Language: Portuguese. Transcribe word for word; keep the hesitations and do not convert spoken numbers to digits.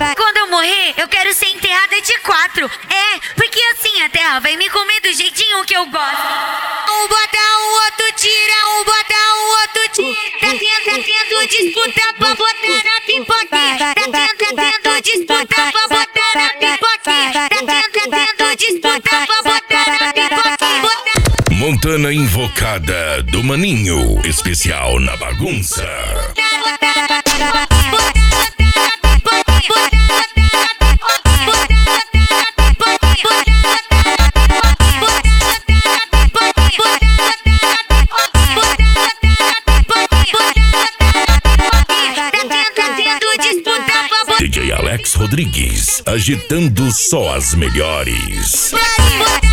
Quando eu morrer, eu quero ser enterrada de quatro. É, porque assim a terra vai me comer do jeitinho que eu gosto. Um bota, o outro tira, um bota, o outro tira. Tá tendo, tá tendo disputa pra botar na pipoquinha. Tá tendo, tá tendo disputa pra botar na pipoquinha. Tá tendo, tá tendo disputa pra botar na pipoquinha. Montana Invocada do Maninho, especial na bagunça. D J Alex Rodrigues, agitando só as melhores.